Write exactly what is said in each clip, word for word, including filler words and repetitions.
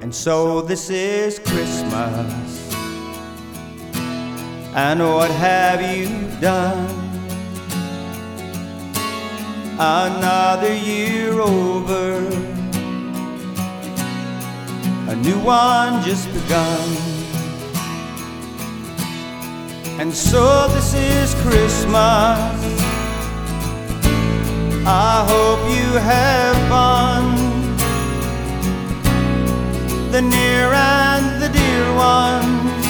And so this is Christmas, and what have you done? Another year over, a new one just begun. And so this is Christmas, I hope you have fun. The near and the dear ones,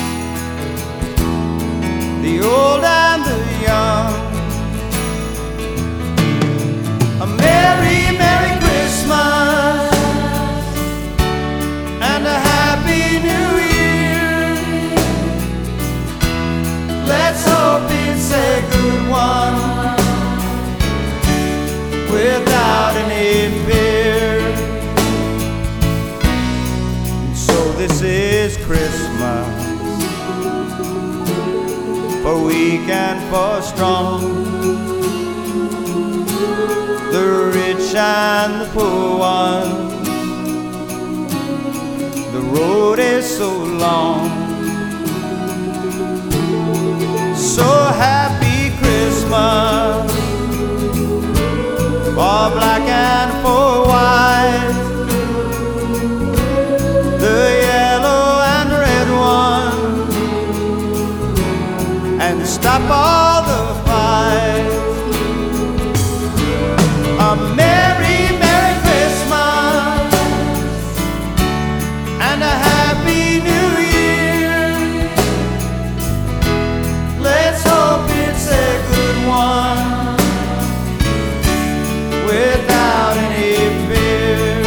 the old and the young. A merry, merry Christmas and a happy new year. Let's hope it's a good one without any fear. And so this is Christmas, for weak and for strong, the rich and the poor ones. The road is so long. So happy Christmas for black and for white, the yellow and red one, and stop all the fight. A merry, merry Christmas and a happy new year. Let's hope it's a good one without any fear.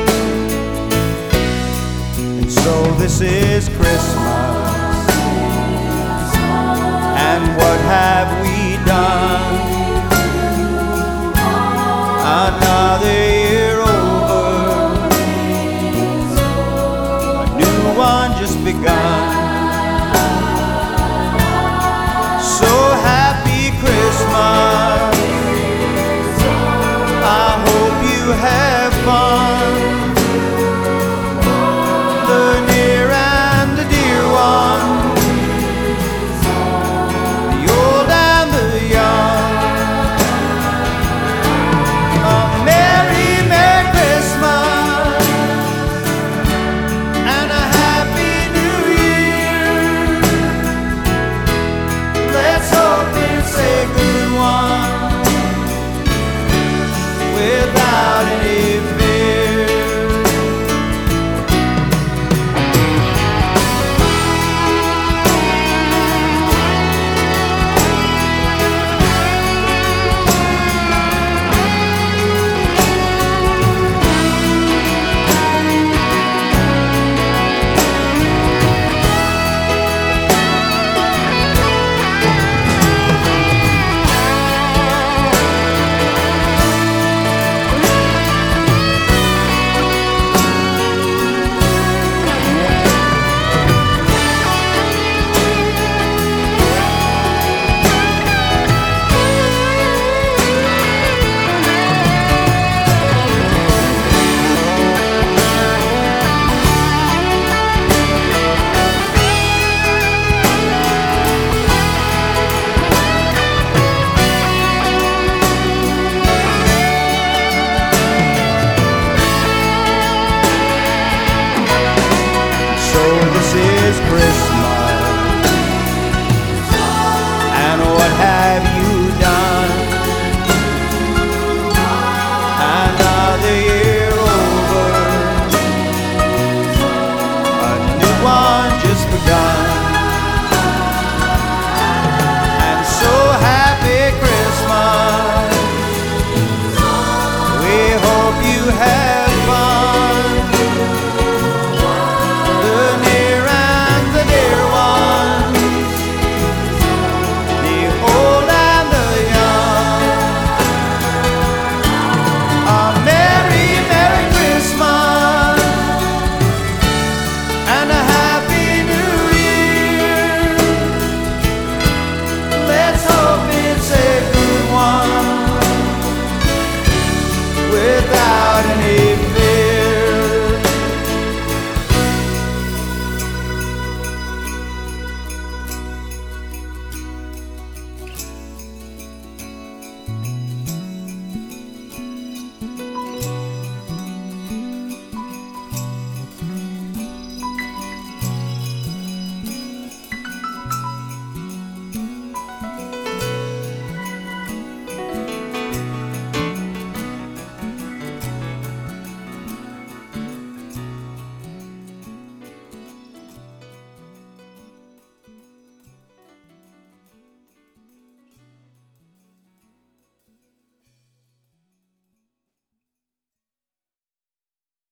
And so this is Christmas, and what have we done? Another year over, a new one just begun.